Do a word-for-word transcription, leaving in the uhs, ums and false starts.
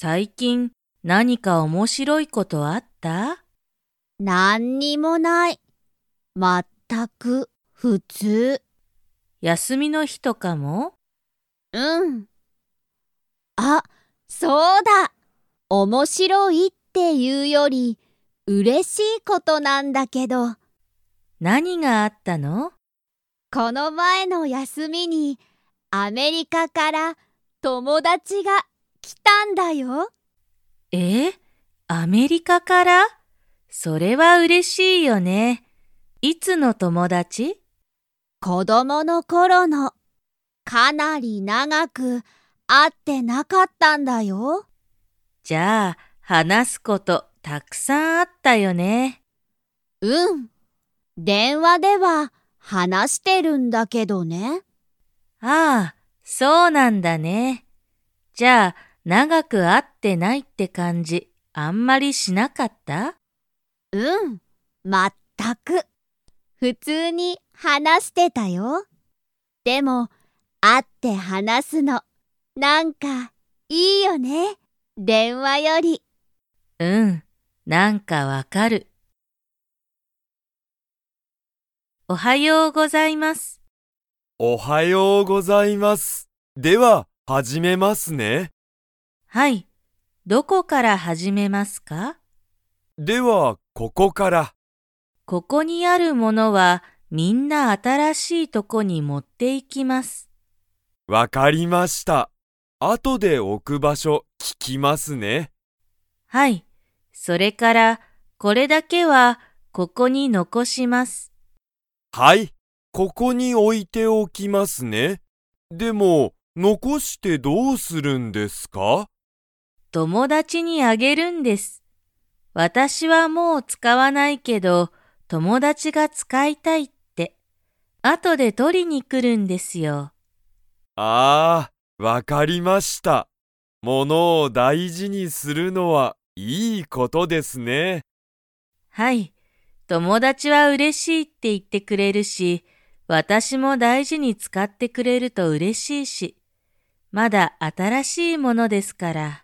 最近何か面白いことあった？ なんにもない。まったく普通。 休みの日とかも？ うん。あ、そうだ。面白いっていうより、嬉しいことなんだけど、 何があったの？ この前の休みにアメリカから友達が来たんだよ。 え？アメリカから？それは嬉しいよね。いつの友達？ 子供の頃の。かなり長く会ってなかったんだよ。 じゃあ、話すことたくさんあったよね。 うん。電話では話してるんだけどね。 ああ、そうなんだね。じゃあ、長く会ってないって感じ、あんまりしなかった？ うん。まったく。普通に話してたよ。でも、会って話すの、なんかいいよね。電話より。 うん、なんかわかる。おはようございます。 おはようございます。では、始めますね。 はい、どこから始めますか？ では、ここから。 ここにあるものはみんな新しいとこに持っていきます。 わかりました。後で置く場所聞きますね。 はい、それからこれだけはここに残します。 はい、ここに置いておきますね。でも、残してどうするんですか？ 友達にあげるんです。私はもう使わないけど、友達が使いたいって、後で取りに来るんですよ。 ああ、わかりました。物を大事にするのはいいことですね。 はい、友達は嬉しいって言ってくれるし、私も大事に使ってくれると嬉しいし、まだ新しいものですから。